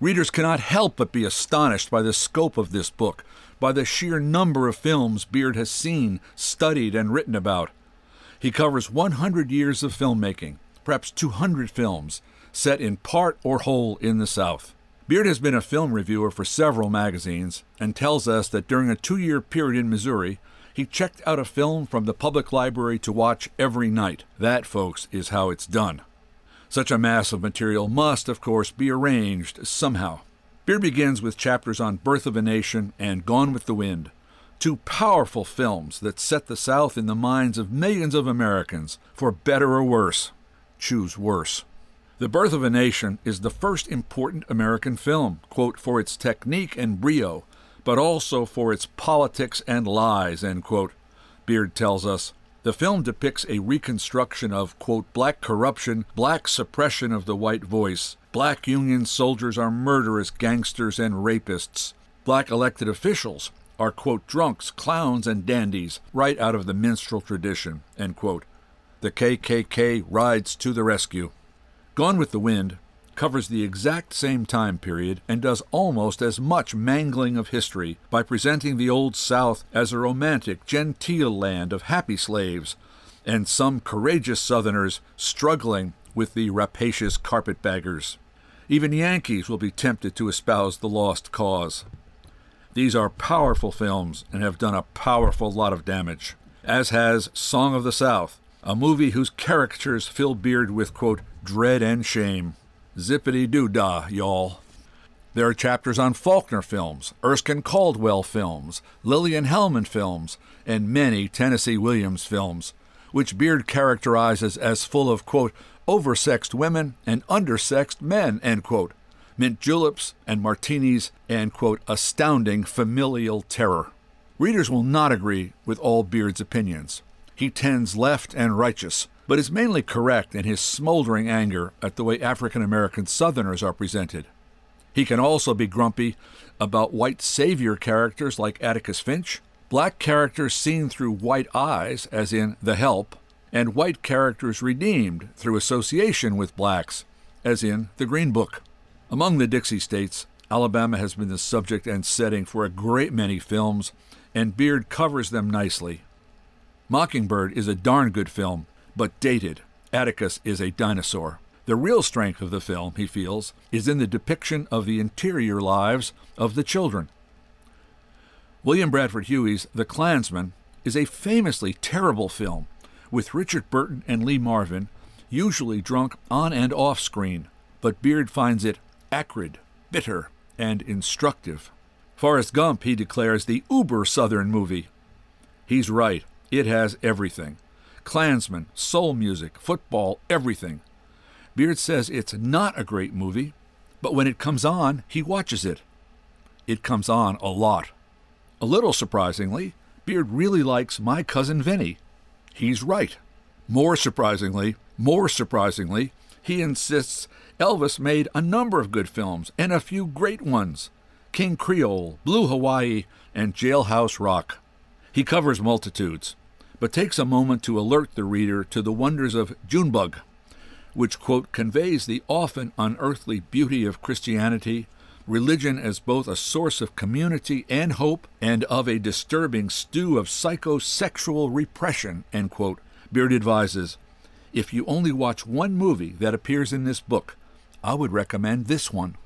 Readers cannot help but be astonished by the scope of this book, by the sheer number of films Beard has seen, studied, and written about. He covers 100 years of filmmaking, perhaps 200 films, set in part or whole in the South. Beard has been a film reviewer for several magazines and tells us that during a 2-year period in Missouri, he checked out a film from the public library to watch every night. That, folks, is how it's done. Such a mass of material must, of course, be arranged somehow. Beard begins with chapters on Birth of a Nation and Gone with the Wind, two powerful films that set the South in the minds of millions of Americans, for better or worse. Choose worse. The Birth of a Nation is the first important American film, quote, for its technique and brio, but also for its politics and lies, end quote. Beard tells us, the film depicts a reconstruction of, quote, black corruption, black suppression of the white voice. Black Union soldiers are murderous gangsters and rapists. Black elected officials are, quote, drunks, clowns, and dandies, right out of the minstrel tradition, end quote. The KKK rides to the rescue. Gone with the Wind covers the exact same time period and does almost as much mangling of history by presenting the Old South as a romantic, genteel land of happy slaves and some courageous Southerners struggling with the rapacious carpetbaggers. Even Yankees will be tempted to espouse the lost cause. These are powerful films and have done a powerful lot of damage, as has Song of the South, a movie whose caricatures fill Beard with, quote, dread and shame. Zippity-doo-dah, y'all. There are chapters on Faulkner films, Erskine Caldwell films, Lillian Hellman films, and many Tennessee Williams films, which Beard characterizes as full of, quote, oversexed women and undersexed men, end quote, mint juleps and martinis, and, quote, astounding familial terror. Readers will not agree with all Beard's opinions. He tends left and righteous, but is mainly correct in his smoldering anger at the way African-American Southerners are presented. He can also be grumpy about white savior characters like Atticus Finch, black characters seen through white eyes, as in The Help, and white characters redeemed through association with blacks, as in The Green Book. Among the Dixie states, Alabama has been the subject and setting for a great many films, and Beard covers them nicely. Mockingbird is a darn good film, but dated. Atticus is a dinosaur. The real strength of the film, he feels, is in the depiction of the interior lives of the children. William Bradford Huey's The Klansman is a famously terrible film, with Richard Burton and Lee Marvin usually drunk on and off screen, but Beard finds it acrid, bitter, and instructive. Forrest Gump, he declares, the uber-Southern movie. He's right. It has everything. Klansman, soul music, football, everything. Beard says it's not a great movie, but when it comes on, he watches it. It comes on a lot. A little surprisingly, Beard really likes My Cousin Vinny. He's right. More surprisingly, he insists Elvis made a number of good films and a few great ones. King Creole, Blue Hawaii, and Jailhouse Rock. He covers multitudes, but takes a moment to alert the reader to the wonders of Junebug, which, quote, conveys the often unearthly beauty of Christianity, religion as both a source of community and hope, and of a disturbing stew of psychosexual repression, end quote. Beard advises, if you only watch one movie that appears in this book, I would recommend this one.